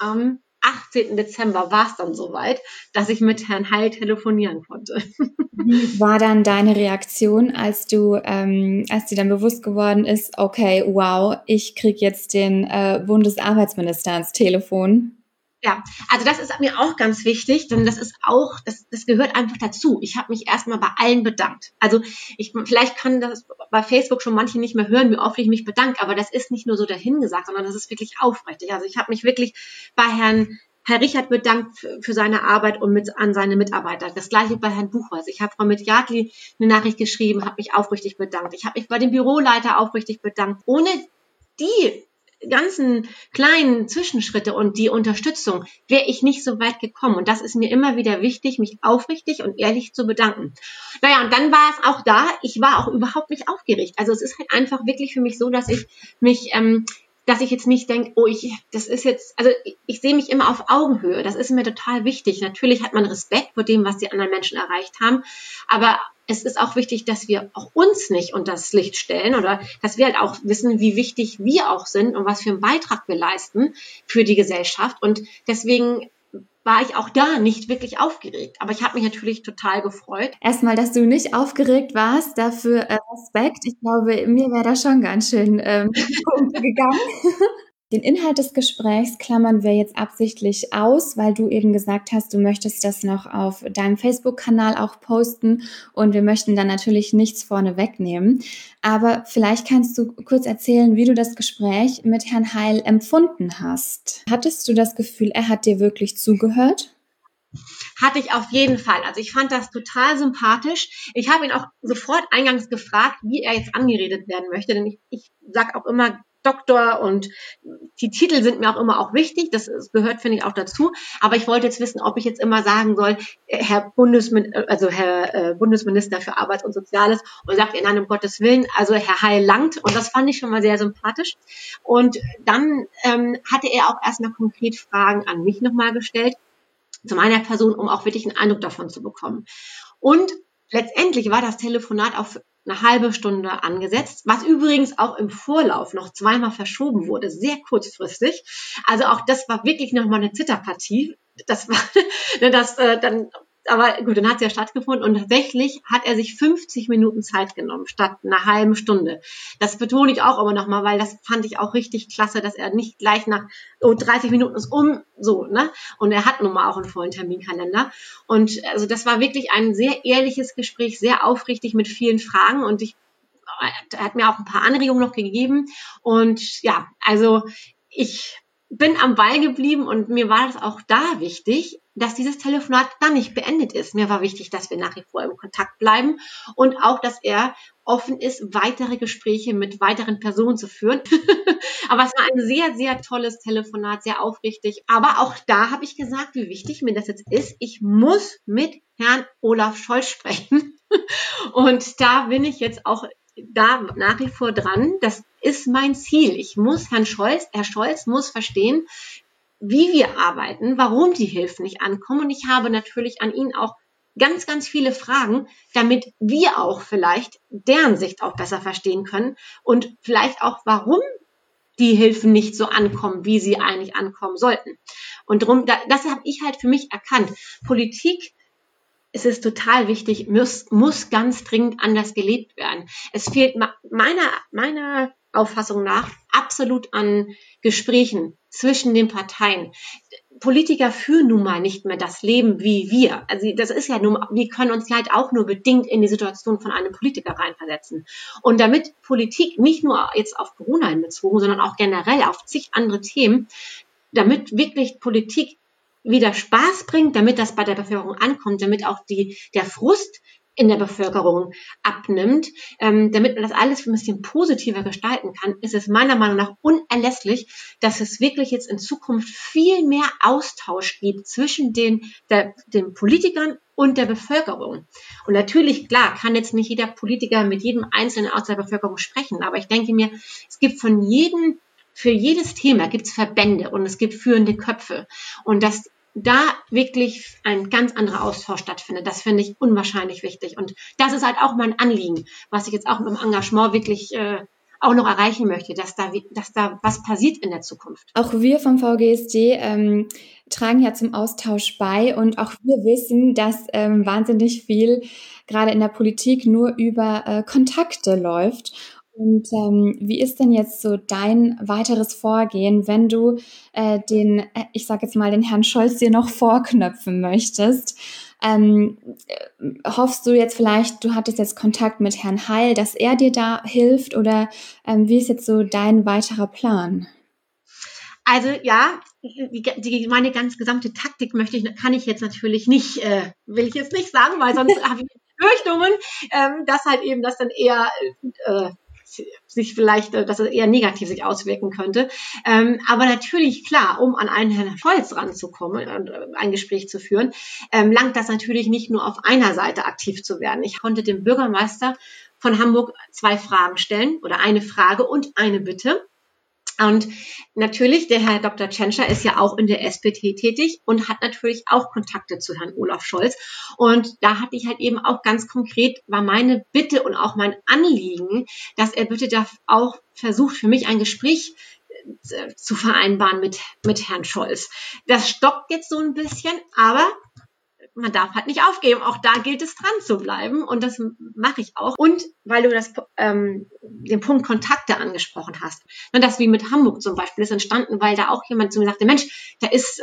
Speaker 1: 18. Dezember war es dann soweit, dass ich mit Herrn Heil telefonieren konnte.
Speaker 3: Wie war dann deine Reaktion, als dir dann bewusst geworden ist, okay, wow, ich kriege jetzt den Bundesarbeitsminister ans Telefon?
Speaker 1: Ja, also das ist mir auch ganz wichtig, denn das gehört einfach dazu. Ich habe mich erstmal bei allen bedankt. Also vielleicht kann das bei Facebook schon manche nicht mehr hören, wie oft ich mich bedanke, aber das ist nicht nur so dahingesagt, sondern das ist wirklich aufrichtig. Also ich habe mich wirklich bei Herrn Richard bedankt für seine Arbeit und an seine Mitarbeiter. Das gleiche bei Herrn Buchholz. Ich habe Frau Medjatli eine Nachricht geschrieben, habe mich aufrichtig bedankt. Ich habe mich bei dem Büroleiter aufrichtig bedankt. Ohne die ganzen kleinen Zwischenschritte und die Unterstützung wäre ich nicht so weit gekommen. Und das ist mir immer wieder wichtig, mich aufrichtig und ehrlich zu bedanken. Naja, und dann war es auch da, ich war auch überhaupt nicht aufgeregt. Also es ist halt einfach wirklich für mich so, dass ich mich dass ich jetzt nicht denke, ich sehe mich immer auf Augenhöhe. Das ist mir total wichtig. Natürlich hat man Respekt vor dem, was die anderen Menschen erreicht haben, aber es ist auch wichtig, dass wir auch uns nicht unter das Licht stellen oder dass wir halt auch wissen, wie wichtig wir auch sind und was für einen Beitrag wir leisten für die Gesellschaft. Und deswegen war ich auch da nicht wirklich aufgeregt. Aber ich habe mich natürlich total gefreut.
Speaker 3: Erstmal, dass du nicht aufgeregt warst, dafür Respekt. Ich glaube, mir wäre da schon ganz schön Punkte gegangen. Den Inhalt des Gesprächs klammern wir jetzt absichtlich aus, weil du eben gesagt hast, du möchtest das noch auf deinem Facebook-Kanal auch posten und wir möchten dann natürlich nichts vorne wegnehmen. Aber vielleicht kannst du kurz erzählen, wie du das Gespräch mit Herrn Heil empfunden hast. Hattest du das Gefühl, er hat dir wirklich zugehört?
Speaker 1: Hatte ich auf jeden Fall. Also ich fand das total sympathisch. Ich habe ihn auch sofort eingangs gefragt, wie er jetzt angeredet werden möchte, denn ich sage auch immer Doktor und die Titel sind mir auch immer auch wichtig. Das gehört, finde ich, auch dazu. Aber ich wollte jetzt wissen, ob ich jetzt immer sagen soll, Herr Bundesminister für Arbeit und Soziales, und sagt er, nein, um Gottes Willen, also Herr Heil langt. Und das fand ich schon mal sehr sympathisch. Und dann hatte er auch erstmal konkret Fragen an mich nochmal gestellt, zu meiner Person, um auch wirklich einen Eindruck davon zu bekommen. Und letztendlich war das Telefonat auf eine halbe Stunde angesetzt, was übrigens auch im Vorlauf noch zweimal verschoben wurde, sehr kurzfristig. Also auch das war wirklich nochmal eine Zitterpartie. Das war dann, aber gut, dann hat es ja stattgefunden und tatsächlich hat er sich 50 Minuten Zeit genommen, statt einer halben Stunde. Das betone ich auch immer nochmal, weil das fand ich auch richtig klasse, dass er nicht gleich nach 30 Minuten ist ne? Und er hat nun mal auch einen vollen Terminkalender. Und also das war wirklich ein sehr ehrliches Gespräch, sehr aufrichtig mit vielen Fragen und er hat mir auch ein paar Anregungen noch gegeben. Und ja, also ich bin am Ball geblieben und mir war das auch da wichtig, dass dieses Telefonat dann nicht beendet ist. Mir war wichtig, dass wir nach wie vor im Kontakt bleiben und auch, dass er offen ist, weitere Gespräche mit weiteren Personen zu führen. Aber es war ein sehr, sehr tolles Telefonat, sehr aufrichtig. Aber auch da habe ich gesagt, wie wichtig mir das jetzt ist. Ich muss mit Herrn Olaf Scholz sprechen. Und da bin ich jetzt auch da nach wie vor dran. Das ist mein Ziel. Herr Scholz muss verstehen, wie wir arbeiten, warum die Hilfen nicht ankommen. Und ich habe natürlich an ihn auch ganz, ganz viele Fragen, damit wir auch vielleicht deren Sicht auch besser verstehen können und vielleicht auch, warum die Hilfen nicht so ankommen, wie sie eigentlich ankommen sollten. Und darum, das habe ich halt für mich erkannt. Politik, es ist total wichtig, muss ganz dringend anders gelebt werden. Es fehlt meiner Auffassung nach absolut an Gesprächen zwischen den Parteien. Politiker führen nun mal nicht mehr das Leben wie wir. Also das ist ja nun, wir können uns halt auch nur bedingt in die Situation von einem Politiker reinversetzen. Und damit Politik nicht nur jetzt auf Corona hinbezogen, sondern auch generell auf zig andere Themen, damit wirklich Politik wieder Spaß bringt, damit das bei der Bevölkerung ankommt, damit auch der Frust in der Bevölkerung abnimmt, damit man das alles ein bisschen positiver gestalten kann, ist es meiner Meinung nach unerlässlich, dass es wirklich jetzt in Zukunft viel mehr Austausch gibt zwischen den Politikern und der Bevölkerung. Und natürlich, klar, kann jetzt nicht jeder Politiker mit jedem Einzelnen aus der Bevölkerung sprechen, aber ich denke mir, es gibt für jedes Thema gibt es Verbände und es gibt führende Köpfe. Und dass da wirklich ein ganz anderer Austausch stattfindet, das finde ich unwahrscheinlich wichtig. Und das ist halt auch mein Anliegen, was ich jetzt auch mit dem Engagement wirklich auch noch erreichen möchte, dass da was passiert in der Zukunft.
Speaker 3: Auch wir vom VGSD tragen ja zum Austausch bei und auch wir wissen, dass wahnsinnig viel gerade in der Politik nur über Kontakte läuft. Und wie ist denn jetzt so dein weiteres Vorgehen, wenn du ich sage jetzt mal, den Herrn Scholz dir noch vorknöpfen möchtest? Hoffst du jetzt vielleicht, du hattest jetzt Kontakt mit Herrn Heil, dass er dir da hilft oder wie ist jetzt so dein weiterer Plan?
Speaker 1: Also ja, meine ganz gesamte Taktik kann ich jetzt natürlich nicht, will ich jetzt nicht sagen, weil sonst habe ich Befürchtungen, dass halt eben das dann eher dass es eher negativ sich auswirken könnte. Aber natürlich, klar, um an einen Herrn Scholz ranzukommen und ein Gespräch zu führen, langt das natürlich nicht nur auf einer Seite aktiv zu werden. Ich konnte dem Bürgermeister von Hamburg 2 Fragen stellen oder eine Frage und eine Bitte. Und natürlich, der Herr Dr. Tschentscher ist ja auch in der SPD tätig und hat natürlich auch Kontakte zu Herrn Olaf Scholz. Und da hatte ich halt eben auch ganz konkret, war meine Bitte und auch mein Anliegen, dass er bitte da auch versucht, für mich ein Gespräch zu vereinbaren mit Herrn Scholz. Das stockt jetzt so ein bisschen, aber man darf halt nicht aufgeben. Auch da gilt es, dran zu bleiben. Und das mache ich auch. Und weil du den Punkt Kontakte angesprochen hast. Und das wie mit Hamburg zum Beispiel ist entstanden, weil da auch jemand zu mir sagte, Mensch, da ist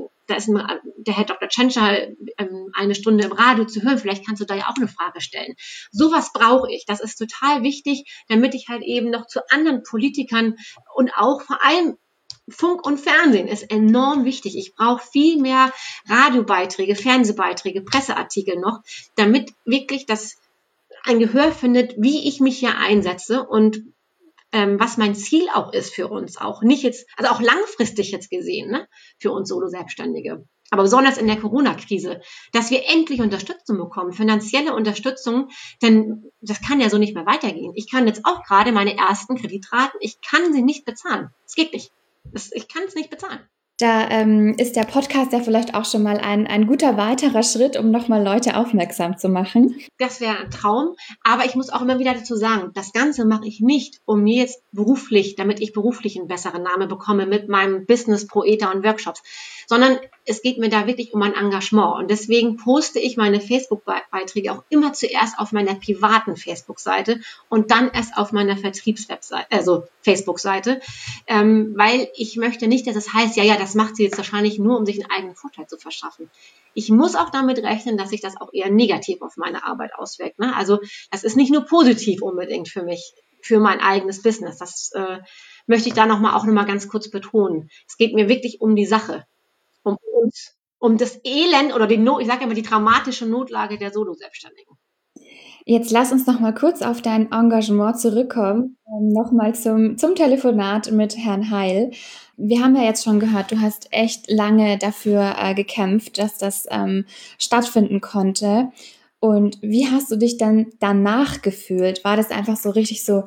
Speaker 1: der Herr Dr. Tschentscher eine Stunde im Radio zu hören. Vielleicht kannst du da ja auch eine Frage stellen. Sowas brauche ich. Das ist total wichtig, damit ich halt eben noch zu anderen Politikern und auch vor allem Funk und Fernsehen ist enorm wichtig. Ich brauche viel mehr Radiobeiträge, Fernsehbeiträge, Presseartikel noch, damit wirklich das ein Gehör findet, wie ich mich hier einsetze und was mein Ziel auch ist für uns auch. Nicht jetzt, also auch langfristig jetzt gesehen, ne, für uns Solo-Selbstständige. Aber besonders in der Corona-Krise, dass wir endlich Unterstützung bekommen, finanzielle Unterstützung, denn das kann ja so nicht mehr weitergehen. Ich kann jetzt auch gerade meine ersten Kreditraten, ich kann sie nicht bezahlen. Es geht nicht. Ich kann es nicht bezahlen.
Speaker 3: Da ist der Podcast ja vielleicht auch schon mal ein guter weiterer Schritt, um nochmal Leute aufmerksam zu machen.
Speaker 1: Das wäre ein Traum, aber ich muss auch immer wieder dazu sagen, das Ganze mache ich nicht, um mir jetzt beruflich, damit ich beruflich einen besseren Namen bekomme mit meinem Business Pro ETA und Workshops, sondern es geht mir da wirklich um ein Engagement und deswegen poste ich meine Facebook-Beiträge auch immer zuerst auf meiner privaten Facebook-Seite und dann erst auf meiner Vertriebswebseite, also Facebook-Seite, weil ich möchte nicht, dass es heißt, ja, das macht sie jetzt wahrscheinlich nur, um sich einen eigenen Vorteil zu verschaffen. Ich muss auch damit rechnen, dass sich das auch eher negativ auf meine Arbeit auswirkt. Ne? Also das ist nicht nur positiv unbedingt für mich, für mein eigenes Business. Das möchte ich da noch mal ganz kurz betonen. Es geht mir wirklich um die Sache, um uns, um das Elend oder ich sage immer die dramatische Notlage der Solo-Selbstständigen.
Speaker 3: Jetzt lass uns noch mal kurz auf dein Engagement zurückkommen, noch mal zum Telefonat mit Herrn Heil. Wir haben ja jetzt schon gehört, du hast echt lange dafür gekämpft, dass das stattfinden konnte. Und wie hast du dich dann danach gefühlt? War das einfach so richtig so,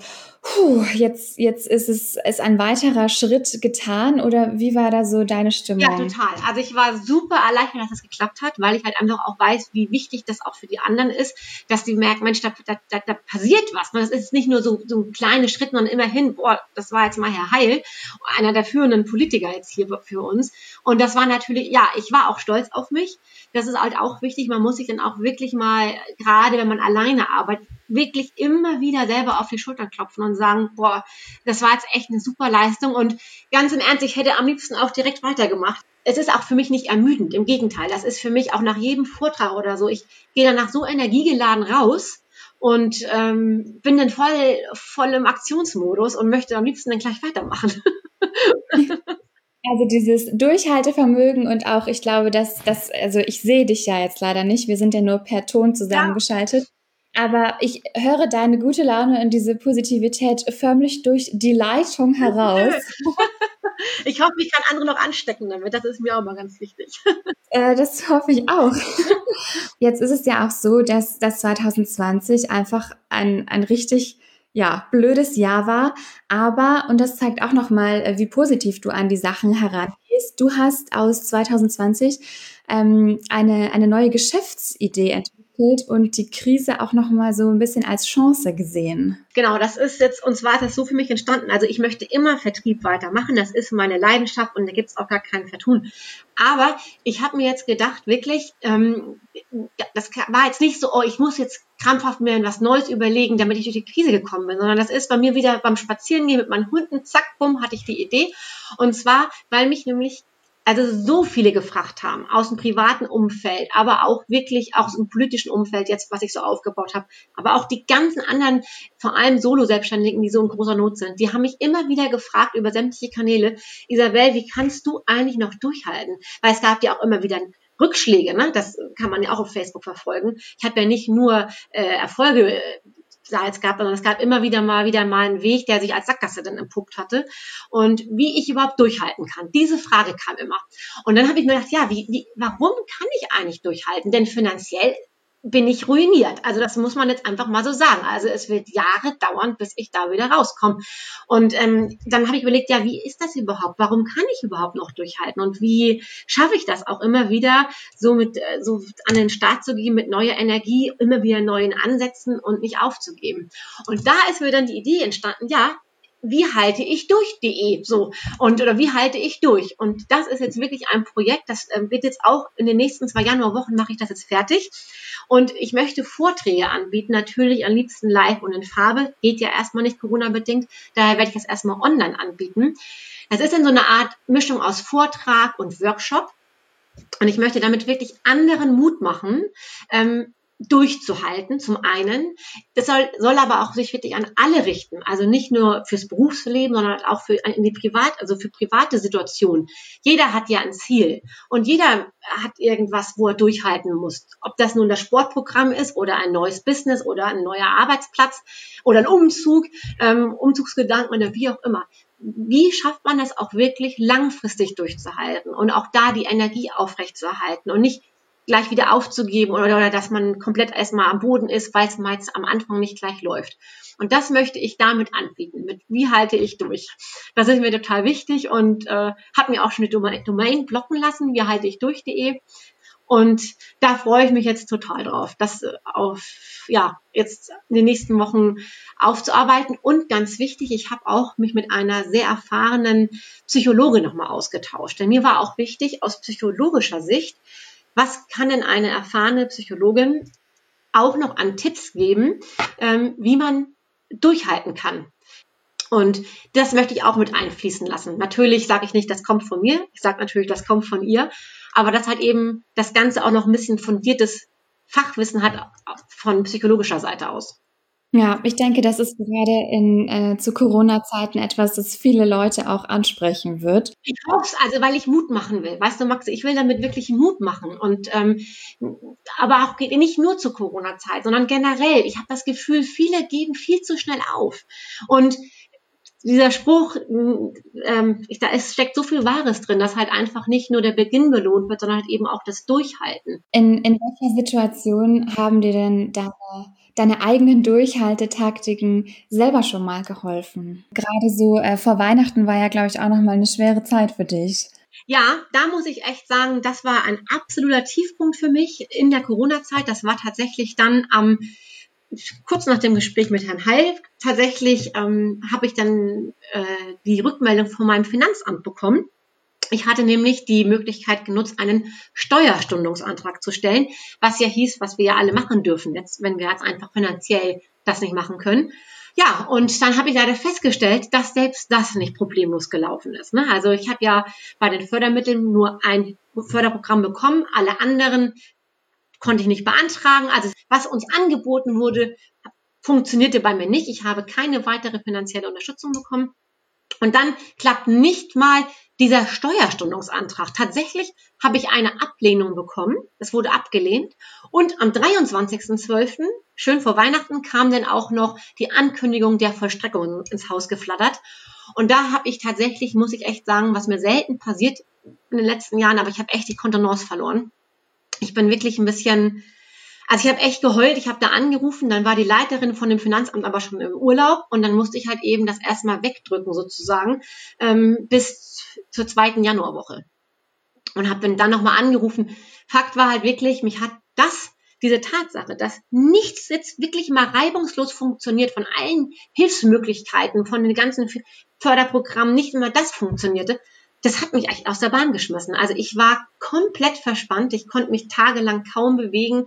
Speaker 3: jetzt ist ein weiterer Schritt getan oder wie war da so deine Stimmung?
Speaker 1: Ja, total. Also ich war super erleichtert, dass das geklappt hat, weil ich halt einfach auch weiß, wie wichtig das auch für die anderen ist, dass die merken, Mensch, da passiert was. Das ist nicht nur so ein kleiner Schritt, sondern immerhin, das war jetzt mal Herr Heil, einer der führenden Politiker jetzt hier für uns. Und das war natürlich, ja, ich war auch stolz auf mich. Das ist halt auch wichtig. Man muss sich dann auch wirklich mal, gerade wenn man alleine arbeitet, wirklich immer wieder selber auf die Schultern klopfen und sagen, das war jetzt echt eine super Leistung und ganz im Ernst, ich hätte am liebsten auch direkt weitergemacht. Es ist auch für mich nicht ermüdend, im Gegenteil. Das ist für mich auch nach jedem Vortrag oder so. Ich gehe danach so energiegeladen raus und bin dann voll im Aktionsmodus und möchte am liebsten dann gleich weitermachen.
Speaker 3: Also dieses Durchhaltevermögen und auch, ich glaube, also ich sehe dich ja jetzt leider nicht, wir sind ja nur per Ton zusammengeschaltet, aber ich höre deine gute Laune und diese Positivität förmlich durch die Leitung heraus.
Speaker 1: Ich hoffe, ich kann andere noch anstecken damit, das ist mir auch mal ganz wichtig.
Speaker 3: Das hoffe ich auch. Jetzt ist es ja auch so, dass das 2020 einfach ein richtig blödes Jahr war, aber, und das zeigt auch nochmal, wie positiv du an die Sachen herangehst, du hast aus 2020 eine neue Geschäftsidee entwickelt und die Krise auch nochmal so ein bisschen als Chance gesehen.
Speaker 1: Genau, das ist jetzt, und zwar ist das so für mich entstanden, also ich möchte immer Vertrieb weitermachen, das ist meine Leidenschaft und da gibt's auch gar kein Vertun. Aber ich habe mir jetzt gedacht, wirklich, das war jetzt nicht so, ich muss jetzt krampfhaft mir was Neues überlegen, damit ich durch die Krise gekommen bin, sondern das ist bei mir wieder beim Spazierengehen mit meinen Hunden, zack, bumm, hatte ich die Idee. Und zwar, weil mich nämlich so viele gefragt haben, aus dem privaten Umfeld, aber auch wirklich aus dem politischen Umfeld jetzt, was ich so aufgebaut habe, aber auch die ganzen anderen, vor allem Solo-Selbstständigen, die so in großer Not sind, die haben mich immer wieder gefragt über sämtliche Kanäle, Isabel, wie kannst du eigentlich noch durchhalten? Weil es gab ja auch immer wieder Rückschläge, ne? Das kann man ja auch auf Facebook verfolgen. Ich habe ja nicht nur Erfolge es gab immer wieder mal einen Weg, der sich als Sackgasse dann entpuppt hatte. Und wie ich überhaupt durchhalten kann. Diese Frage kam immer. Und dann habe ich mir gedacht, warum kann ich eigentlich durchhalten? Denn finanziell bin ich ruiniert. Also das muss man jetzt einfach mal so sagen. Also es wird Jahre dauern, bis ich da wieder rauskomme. Und dann habe ich überlegt, wie ist das überhaupt? Warum kann ich überhaupt noch durchhalten? Und wie schaffe ich das auch immer wieder, so an den Start zu gehen mit neuer Energie, immer wieder neuen Ansätzen und nicht aufzugeben? Und da ist mir dann die Idee entstanden, wie halte ich durch.de, so, oder wie halte ich durch? Und das ist jetzt wirklich ein Projekt, das wird jetzt auch in den nächsten 2 Januarwochen mache ich das jetzt fertig. Und ich möchte Vorträge anbieten, natürlich am liebsten live und in Farbe, geht ja erstmal nicht Corona-bedingt, daher werde ich das erstmal online anbieten. Das ist in so einer Art Mischung aus Vortrag und Workshop. Und ich möchte damit wirklich anderen Mut machen, durchzuhalten, zum einen. Das soll aber auch sich wirklich an alle richten. Also nicht nur fürs Berufsleben, sondern auch für private Situationen. Jeder hat ja ein Ziel. Und jeder hat irgendwas, wo er durchhalten muss. Ob das nun das Sportprogramm ist oder ein neues Business oder ein neuer Arbeitsplatz oder ein Umzug, Umzugsgedanken oder wie auch immer. Wie schafft man es auch wirklich langfristig durchzuhalten und auch da die Energie aufrechtzuerhalten und nicht gleich wieder aufzugeben oder dass man komplett erstmal am Boden ist, weil es meist am Anfang nicht gleich läuft. Und das möchte ich damit anbieten. Mit wie halte ich durch? Das ist mir total wichtig und habe mir auch schon die Domain blocken lassen, wie halte ich durch.de. Und da freue ich mich jetzt total drauf, das jetzt in den nächsten Wochen aufzuarbeiten. Und ganz wichtig, ich habe auch mich mit einer sehr erfahrenen Psychologin nochmal ausgetauscht. Denn mir war auch wichtig, aus psychologischer Sicht, was kann denn eine erfahrene Psychologin auch noch an Tipps geben, wie man durchhalten kann? Und das möchte ich auch mit einfließen lassen. Natürlich sage ich nicht, das kommt von mir. Ich sage natürlich, das kommt von ihr. Aber dass halt eben das Ganze auch noch ein bisschen fundiertes Fachwissen hat von psychologischer Seite aus.
Speaker 3: Ja, ich denke, das ist gerade zu Corona-Zeiten etwas, das viele Leute auch ansprechen wird.
Speaker 1: Ich hoffe es, also weil ich Mut machen will. Weißt du, Max, ich will damit wirklich Mut machen. Und aber auch nicht nur zur Corona-Zeit, sondern generell. Ich habe das Gefühl, viele geben viel zu schnell auf. Und dieser Spruch, steckt so viel Wahres drin, dass halt einfach nicht nur der Beginn belohnt wird, sondern halt eben auch das Durchhalten.
Speaker 3: In welcher Situation haben dir denn deine eigenen Durchhaltetaktiken selber schon mal geholfen? Gerade so vor Weihnachten war ja, glaube ich, auch nochmal eine schwere Zeit für dich.
Speaker 1: Ja, da muss ich echt sagen, das war ein absoluter Tiefpunkt für mich in der Corona-Zeit. Das war tatsächlich dann kurz nach dem Gespräch mit Herrn Heil. Tatsächlich habe ich dann die Rückmeldung von meinem Finanzamt bekommen. Ich hatte nämlich die Möglichkeit genutzt, einen Steuerstundungsantrag zu stellen, was ja hieß, was wir ja alle machen dürfen, jetzt, wenn wir jetzt einfach finanziell das nicht machen können. Ja, und dann habe ich leider festgestellt, dass selbst das nicht problemlos gelaufen ist. Ne? Also ich habe ja bei den Fördermitteln nur ein Förderprogramm bekommen, alle anderen konnte ich nicht beantragen. Also was uns angeboten wurde, funktionierte bei mir nicht. Ich habe keine weitere finanzielle Unterstützung bekommen. Und dann klappt nicht mal dieser Steuerstundungsantrag. Tatsächlich habe ich eine Ablehnung bekommen. Es wurde abgelehnt. Und am 23.12., schön vor Weihnachten, kam dann auch noch die Ankündigung der Vollstreckung ins Haus geflattert. Und da habe ich tatsächlich, muss ich echt sagen, was mir selten passiert in den letzten Jahren, aber ich habe echt die Kontenance verloren. Ich bin wirklich ein bisschen... Also ich habe echt geheult, ich habe da angerufen, dann war die Leiterin von dem Finanzamt aber schon im Urlaub und dann musste ich halt eben das erstmal wegdrücken sozusagen bis zur 2. Januarwoche und habe dann nochmal angerufen. Fakt war halt wirklich, mich hat diese Tatsache, dass nichts jetzt wirklich mal reibungslos funktioniert von allen Hilfsmöglichkeiten, von den ganzen Förderprogrammen, nicht immer das funktionierte, das hat mich echt aus der Bahn geschmissen. Also ich war komplett verspannt, ich konnte mich tagelang kaum bewegen.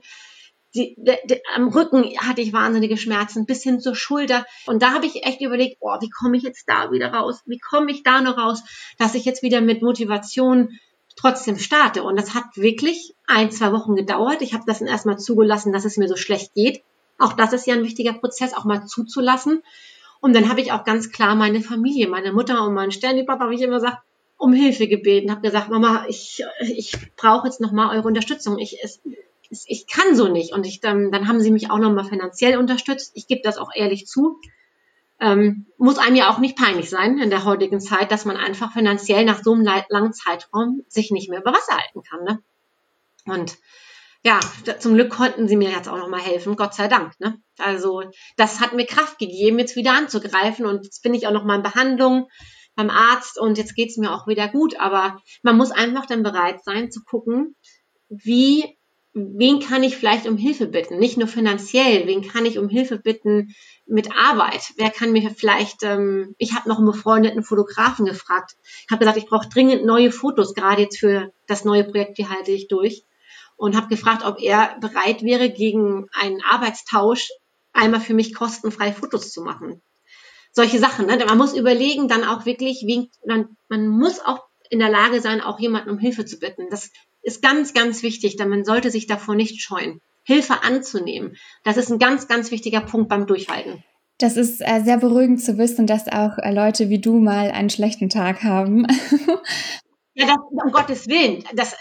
Speaker 1: Am Rücken hatte ich wahnsinnige Schmerzen, bis hin zur Schulter. Und da habe ich echt überlegt, wie komme ich jetzt da wieder raus? Wie komme ich da noch raus, dass ich jetzt wieder mit Motivation trotzdem starte? Und das hat wirklich 1-2 Wochen gedauert. Ich habe das dann erstmal zugelassen, dass es mir so schlecht geht. Auch das ist ja ein wichtiger Prozess, auch mal zuzulassen. Und dann habe ich auch ganz klar meine Familie, meine Mutter und meinen Sterni-Papa, wie ich immer sage, um Hilfe gebeten. Habe gesagt, Mama, ich brauche jetzt nochmal eure Unterstützung. Ich kann so nicht. Und dann haben sie mich auch nochmal finanziell unterstützt. Ich gebe das auch ehrlich zu. Muss einem ja auch nicht peinlich sein in der heutigen Zeit, dass man einfach finanziell nach so einem langen Zeitraum sich nicht mehr über Wasser halten kann. Ne? Und ja, zum Glück konnten sie mir jetzt auch nochmal helfen, Gott sei Dank. Ne? Also das hat mir Kraft gegeben, jetzt wieder anzugreifen. Und jetzt bin ich auch nochmal in Behandlung beim Arzt und jetzt geht's mir auch wieder gut. Aber man muss einfach dann bereit sein zu gucken, wie wen kann ich vielleicht um Hilfe bitten? Nicht nur finanziell, wen kann ich um Hilfe bitten mit Arbeit? Wer kann mir vielleicht, ich habe noch einen befreundeten Fotografen gefragt. Ich habe gesagt, ich brauche dringend neue Fotos, gerade jetzt für das neue Projekt, wie halte ich durch. Und habe gefragt, ob er bereit wäre, gegen einen Arbeitstausch einmal für mich kostenfrei Fotos zu machen. Solche Sachen, ne? Man muss überlegen, dann auch wirklich, man muss auch in der Lage sein, auch jemanden um Hilfe zu bitten. Das ist ganz, ganz wichtig, denn man sollte sich davor nicht scheuen, Hilfe anzunehmen. Das ist ein ganz, ganz wichtiger Punkt beim Durchhalten.
Speaker 3: Das ist sehr beruhigend zu wissen, dass auch Leute wie du mal einen schlechten Tag haben.
Speaker 1: Ja, das, um Gottes Willen.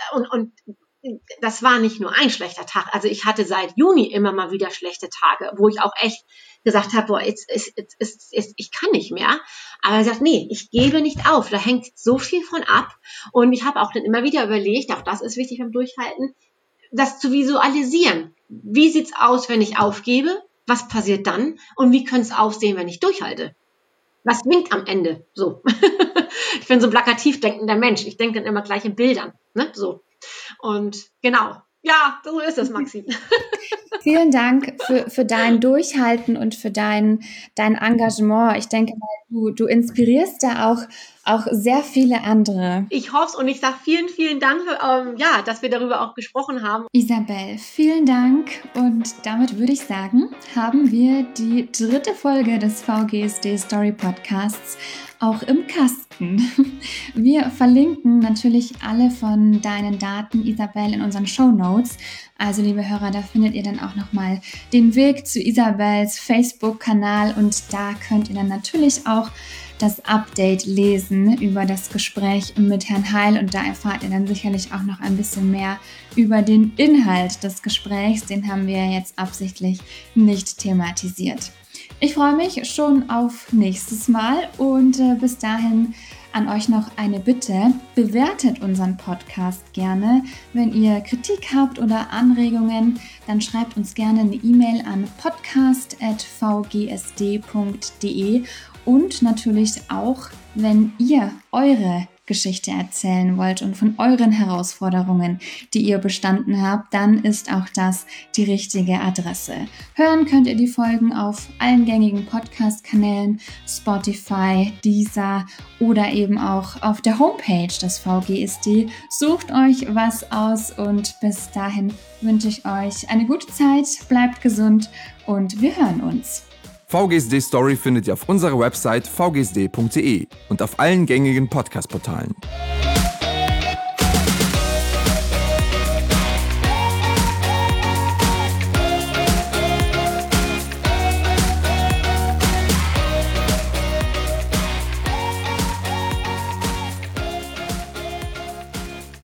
Speaker 1: Das war nicht nur ein schlechter Tag. Also ich hatte seit Juni immer mal wieder schlechte Tage, wo ich auch echt gesagt habe, boah, ich kann nicht mehr. Aber ich sagte, nee, ich gebe nicht auf. Da hängt so viel von ab. Und ich habe auch dann immer wieder überlegt, auch das ist wichtig beim Durchhalten, das zu visualisieren. Wie sieht's aus, wenn ich aufgebe? Was passiert dann? Und wie könnte es aussehen, wenn ich durchhalte? Was winkt am Ende? So. Ich bin so ein plakativ denkender Mensch. Ich denke dann immer gleich in Bildern. Ne? So. Und genau, ja, so ist es, Maxi.
Speaker 3: Vielen Dank für dein Durchhalten und für dein Engagement. Ich denke mal, du inspirierst da auch sehr viele andere.
Speaker 1: Ich hoffe es und ich sage vielen, vielen Dank, dass wir darüber auch gesprochen haben.
Speaker 3: Isabel, vielen Dank und damit würde ich sagen, haben wir die 3. Folge des VGSD Story Podcasts auch im Kasten. Wir verlinken natürlich alle von deinen Daten, Isabel, in unseren Shownotes. Also, liebe Hörer, da findet ihr dann auch nochmal den Weg zu Isabels Facebook-Kanal und da könnt ihr dann natürlich auch das Update lesen über das Gespräch mit Herrn Heil und da erfahrt ihr dann sicherlich auch noch ein bisschen mehr über den Inhalt des Gesprächs. Den haben wir jetzt absichtlich nicht thematisiert. Ich freue mich schon auf nächstes Mal und bis dahin an euch noch eine Bitte. Bewertet unseren Podcast gerne. Wenn ihr Kritik habt oder Anregungen, dann schreibt uns gerne eine E-Mail an podcast@vgsd.de und natürlich auch, wenn ihr eure Geschichte erzählen wollt und von euren Herausforderungen, die ihr bestanden habt, dann ist auch das die richtige Adresse. Hören könnt ihr die Folgen auf allen gängigen Podcast-Kanälen, Spotify, Deezer oder eben auch auf der Homepage des VGSD. Sucht euch was aus und bis dahin wünsche ich euch eine gute Zeit, bleibt gesund und wir hören uns.
Speaker 2: VGSD Story findet ihr auf unserer Website vgsd.de und auf allen gängigen Podcast-Portalen.